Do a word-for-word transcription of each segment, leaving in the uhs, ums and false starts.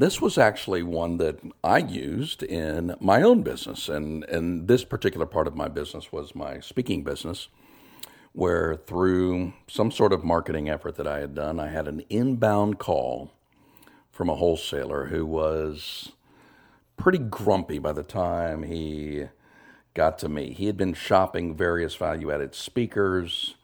this was actually one that I used in my own business. And, and this particular part of my business was my speaking business, where through some sort of marketing effort that I had done, I had an inbound call from a wholesaler who was pretty grumpy by the time he got to me. He had been shopping various value-added speakers,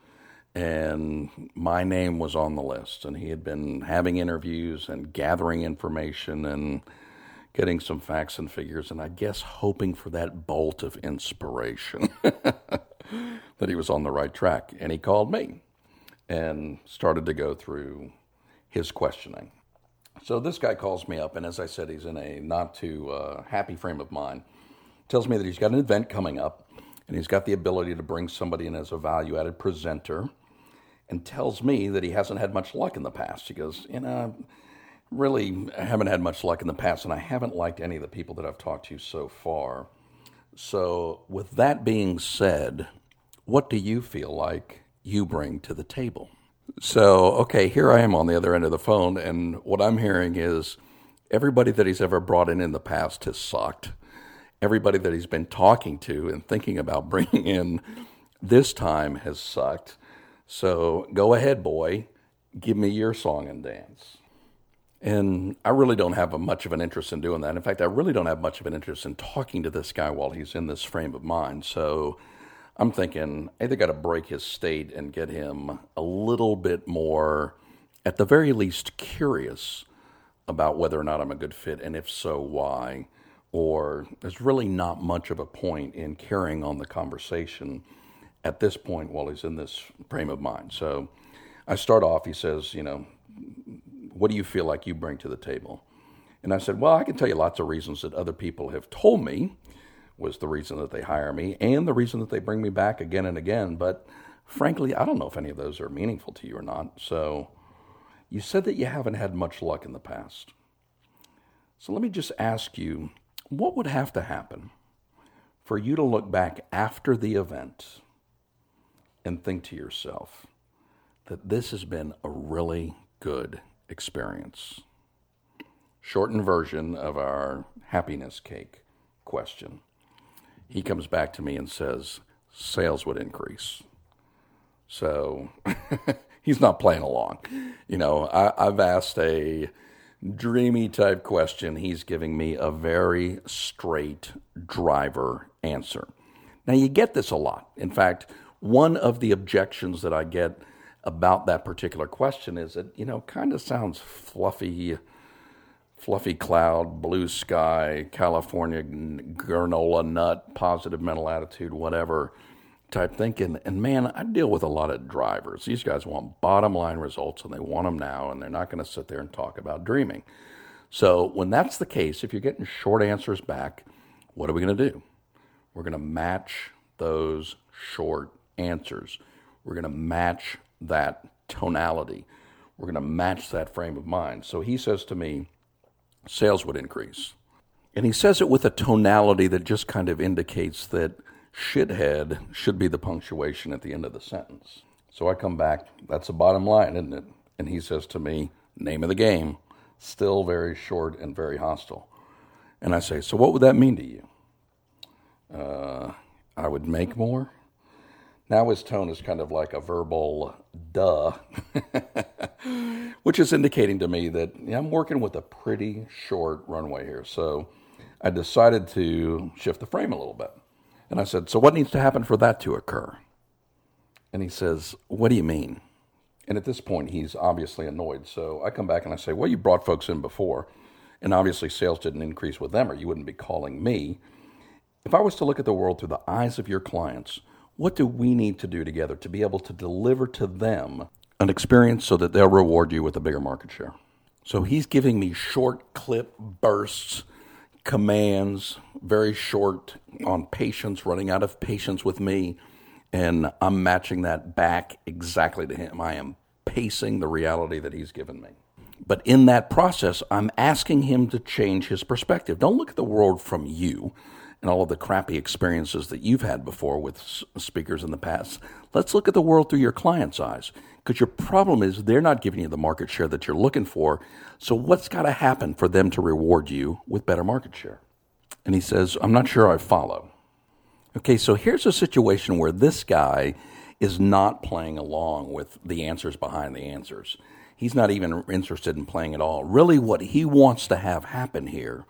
and my name was on the list. And he had been having interviews and gathering information and getting some facts and figures, and I guess hoping for that bolt of inspiration that he was on the right track. And he called me and started to go through his questioning. So this guy calls me up, and as I said, he's in a not too uh, happy frame of mind. Tells me that he's got an event coming up, and he's got the ability to bring somebody in as a value-added presenter, and tells me that he hasn't had much luck in the past. He goes, you know, really haven't had much luck in the past, and I haven't liked any of the people that I've talked to so far. So with that being said, what do you feel like you bring to the table? So, okay, here I am on the other end of the phone, and what I'm hearing is everybody that he's ever brought in in the past has sucked. Everybody that he's been talking to and thinking about bringing in this time has sucked. So go ahead, boy, give me your song and dance. And I really don't have a much of an interest in doing that. In fact, I really don't have much of an interest in talking to this guy while he's in this frame of mind. So I'm thinking, I either got to break his state and get him a little bit more, at the very least, curious about whether or not I'm a good fit, and if so, why. Or there's really not much of a point in carrying on the conversation at this point while he's in this frame of mind. So I start off, he says, you know, what do you feel like you bring to the table? And I said, well, I can tell you lots of reasons that other people have told me was the reason that they hire me and the reason that they bring me back again and again. But frankly, I don't know if any of those are meaningful to you or not. So you said that you haven't had much luck in the past. So let me just ask you, what would have to happen for you to look back after the event and think to yourself that this has been a really good experience? Shortened version of our happiness cake question. He comes back to me and says, sales would increase. So he's not playing along. You know, I, I've asked a dreamy type question. He's giving me a very straight driver answer. Now, you get this a lot. In fact, one of the objections that I get about that particular question is that, you know, kind of sounds fluffy, fluffy cloud, blue sky, California granola nut, positive mental attitude, whatever type thinking. And man, I deal with a lot of drivers. These guys want bottom line results, and they want them now, and they're not going to sit there and talk about dreaming. So when that's the case, if you're getting short answers back, what are we going to do? We're going to match those short answers. We're going to match that tonality. We're going to match that frame of mind. So he says to me, sales would increase. And he says it with a tonality that just kind of indicates that shithead should be the punctuation at the end of the sentence. So I come back, that's the bottom line, isn't it? And he says to me, name of the game, still very short and very hostile. And I say, so what would that mean to you? Uh, I would make more? Now his tone is kind of like a verbal duh, which is indicating to me that yeah, I'm working with a pretty short runway here. So I decided to shift the frame a little bit. And I said, so what needs to happen for that to occur? And he says, what do you mean? And at this point, he's obviously annoyed. So I come back and I say, well, you brought folks in before, and obviously sales didn't increase with them, or you wouldn't be calling me. If I was to look at the world through the eyes of your clients, what do we need to do together to be able to deliver to them an experience so that they'll reward you with a bigger market share? So he's giving me short clip bursts, commands, very short on patience, running out of patience with me, and I'm matching that back exactly to him. I am pacing the reality that he's given me. But in that process, I'm asking him to change his perspective. Don't look at the world from you and all of the crappy experiences that you've had before with speakers in the past. Let's look at the world through your client's eyes. Because your problem is they're not giving you the market share that you're looking for. So what's got to happen for them to reward you with better market share? And he says, I'm not sure I follow. Okay, so here's a situation where this guy is not playing along with the answers behind the answers. He's not even interested in playing at all. Really what he wants to have happen here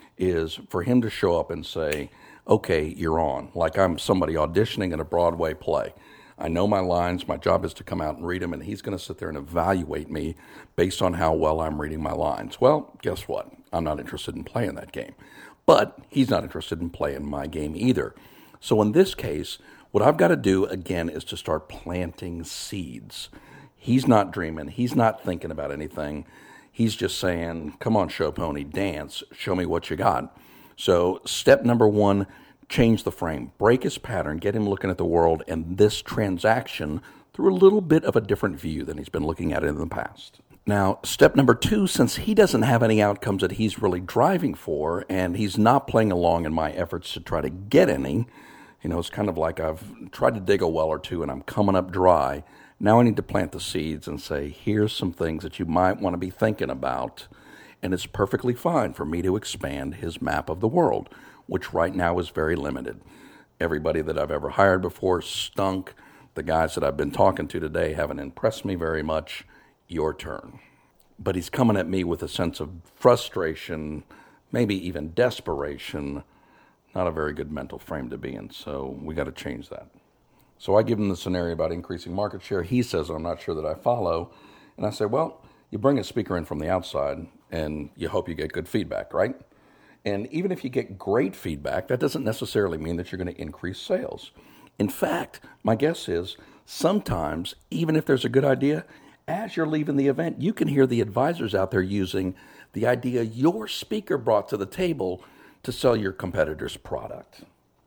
is for him to show up and say, okay, you're on. Like I'm somebody auditioning in a Broadway play. I know my lines. My job is to come out and read them, and he's going to sit there and evaluate me based on how well I'm reading my lines. Well, guess what? I'm not interested in playing that game. But he's not interested in playing my game either. So in this case, what I've got to do, again, is to start planting seeds. He's not dreaming. He's not thinking about anything. He's just saying, come on, show pony, dance. Show me what you got. So step number one, change the frame. Break his pattern. Get him looking at the world and this transaction through a little bit of a different view than he's been looking at it in the past. Now, step number two, since he doesn't have any outcomes that he's really driving for, and he's not playing along in my efforts to try to get any, you know, it's kind of like I've tried to dig a well or two and I'm coming up dry. Now I need to plant the seeds and say, here's some things that you might want to be thinking about. And it's perfectly fine for me to expand his map of the world, which right now is very limited. Everybody that I've ever hired before stunk. The guys that I've been talking to today haven't impressed me very much. Your turn. But he's coming at me with a sense of frustration, maybe even desperation. Not a very good mental frame to be in, so we got to change that. So I give him the scenario about increasing market share. He says, I'm not sure that I follow. And I say, well, you bring a speaker in from the outside and you hope you get good feedback, right? And even if you get great feedback, that doesn't necessarily mean that you're going to increase sales. In fact, my guess is sometimes, even if there's a good idea, as you're leaving the event, you can hear the advisors out there using the idea your speaker brought to the table to sell your competitor's product.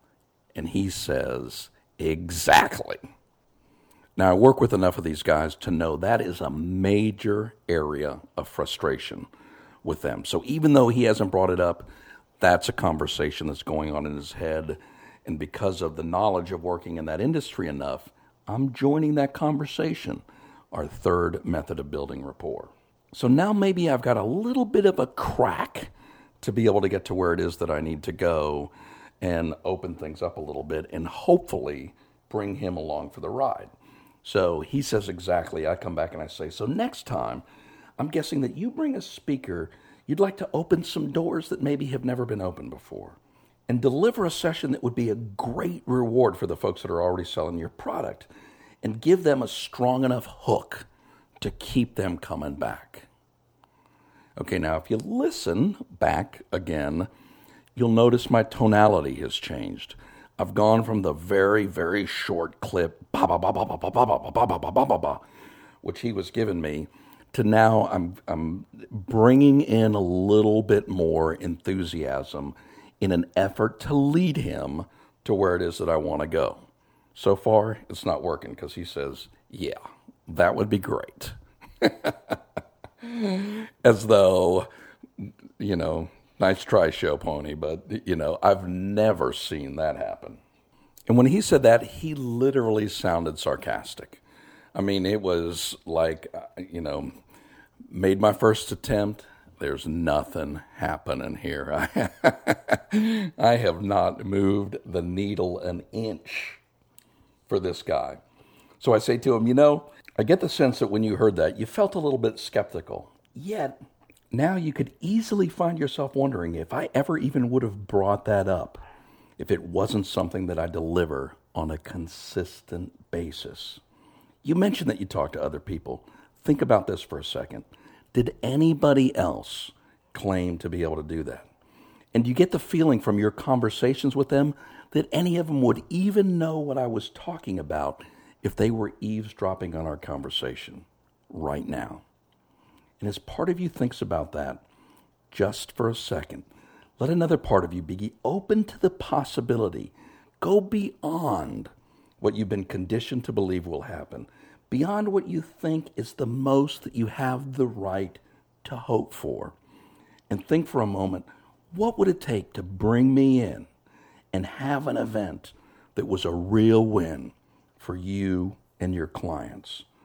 And he says, exactly. Now, I work with enough of these guys to know that is a major area of frustration with them. So even though he hasn't brought it up, that's a conversation that's going on in his head. And because of the knowledge of working in that industry enough, I'm joining that conversation, our third method of building rapport. So now maybe I've got a little bit of a crack to be able to get to where it is that I need to go and open things up a little bit and hopefully bring him along for the ride. So he says exactly. I come back and I say, so next time, I'm guessing that you bring a speaker, you'd like to open some doors that maybe have never been opened before and deliver a session that would be a great reward for the folks that are already selling your product and give them a strong enough hook to keep them coming back. Okay, now if you listen back again, you'll notice my tonality has changed. I've gone from the very, very short clip, ba ba ba ba ba ba ba ba ba ba ba ba ba, which he was giving me, to now I'm I'm bringing in a little bit more enthusiasm in an effort to lead him to where it is that I want to go. So far, it's not working because he says, yeah, that would be great. As though, you know, nice try, show pony, but, you know, I've never seen that happen. And when he said that, he literally sounded sarcastic. I mean, it was like, you know, made my first attempt. There's nothing happening here. I have not moved the needle an inch for this guy. So I say to him, you know, I get the sense that when you heard that, you felt a little bit skeptical. Yet, now you could easily find yourself wondering if I ever even would have brought that up if it wasn't something that I deliver on a consistent basis. You mentioned that you talk to other people. Think about this for a second. Did anybody else claim to be able to do that? And do you get the feeling from your conversations with them that any of them would even know what I was talking about if they were eavesdropping on our conversation right now? And as part of you thinks about that, just for a second, let another part of you be open to the possibility. Go beyond what you've been conditioned to believe will happen, beyond what you think is the most that you have the right to hope for. And think for a moment, what would it take to bring me in and have an event that was a real win for you and your clients?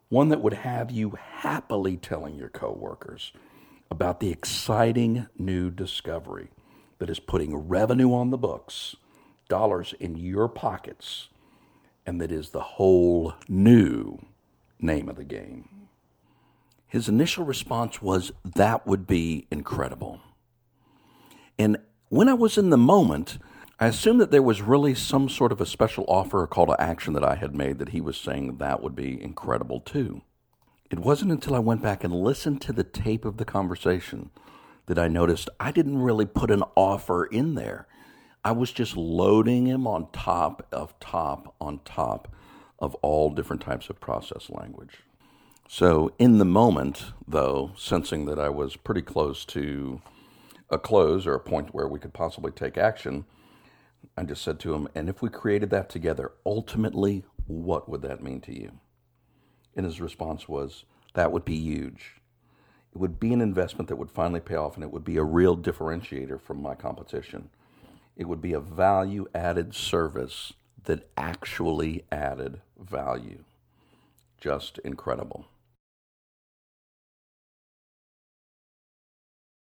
one that would have you happily telling your coworkers about the exciting new discovery that is putting revenue on the books, dollars in your pockets, and that is the whole new name of the game. His initial response was, that would be incredible. And when I was in the moment, I assumed that there was really some sort of a special offer or call to action that I had made that he was saying that would be incredible too. It wasn't until I went back and listened to the tape of the conversation that I noticed I didn't really put an offer in there. I was just loading him on top of top on top of all different types of process language. So in the moment, though, sensing that I was pretty close to a close or a point where we could possibly take action, I just said to him, and if we created that together, ultimately, what would that mean to you? And his response was, that would be huge. It would be an investment that would finally pay off, and it would be a real differentiator from my competition. It would be a value-added service that actually added value. Just incredible.